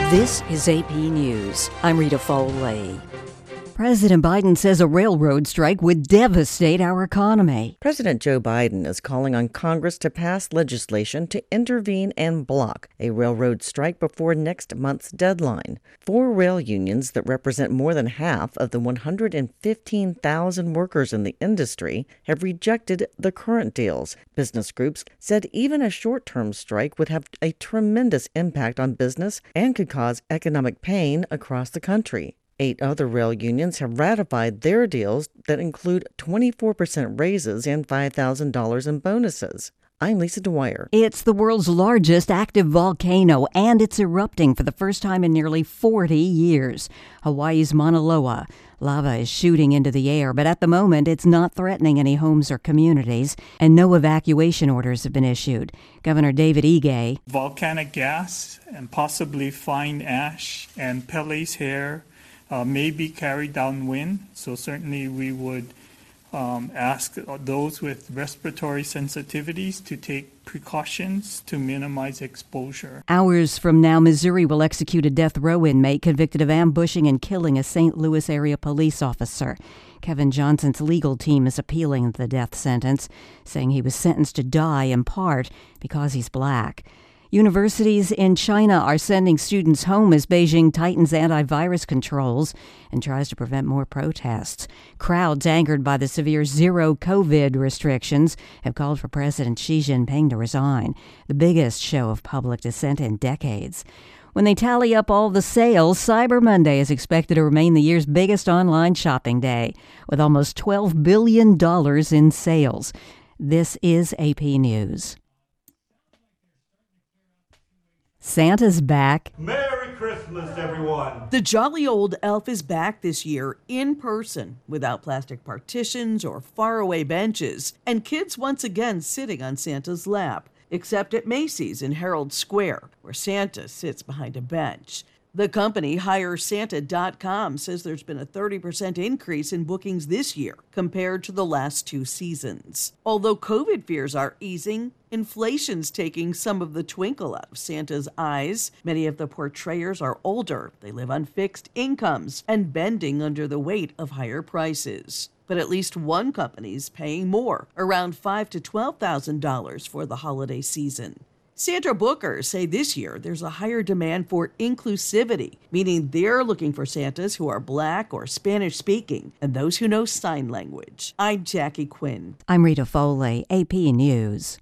This is AP News. I'm Rita Foley. President Biden says a railroad strike would devastate our economy. President Joe Biden is calling on Congress to pass legislation to intervene and block a railroad strike before next month's deadline. 4 rail unions that represent more than half of the 115,000 workers in the industry have rejected the current deals. Business groups said even a short-term strike would have a tremendous impact on business and could cause economic pain across the country. 8 other rail unions have ratified their deals that include 24% raises and $5,000 in bonuses. I'm Lisa Dwyer. It's the world's largest active volcano, and it's erupting for the first time in nearly 40 years. Hawaii's Mauna Loa. Lava is shooting into the air, but at the moment it's not threatening any homes or communities, and no evacuation orders have been issued. Governor David Ige. Volcanic gas and possibly fine ash and Pele's hair may be carried downwind, so certainly we would ask those with respiratory sensitivities to take precautions to minimize exposure. Hours from now, Missouri will execute a death row inmate convicted of ambushing and killing a St. Louis area police officer. Kevin Johnson's legal team is appealing the death sentence, saying he was sentenced to die in part because he's black. Universities in China are sending students home as Beijing tightens antivirus controls and tries to prevent more protests. Crowds angered by the severe zero-COVID restrictions have called for President Xi Jinping to resign, the biggest show of public dissent in decades. When they tally up all the sales, Cyber Monday is expected to remain the year's biggest online shopping day, with almost $12 billion in sales. This is AP News. Santa's back. Merry Christmas, everyone. The jolly old elf is back this year in person, without plastic partitions or faraway benches, and kids once again sitting on Santa's lap, except at Macy's in Herald Square, where Santa sits behind a bench. The company HireSanta.com says there's been a 30% increase in bookings this year compared to the last 2 seasons. Although COVID fears are easing, inflation's taking some of the twinkle out of Santa's eyes. Many of the portrayers are older, they live on fixed incomes, and bending under the weight of higher prices. But at least one company's paying more, around $5,000 to $12,000 for the holiday season. Santa bookers say this year there's a higher demand for inclusivity, meaning they're looking for Santas who are Black or Spanish-speaking and those who know sign language. I'm Jackie Quinn. I'm Rita Foley, AP News.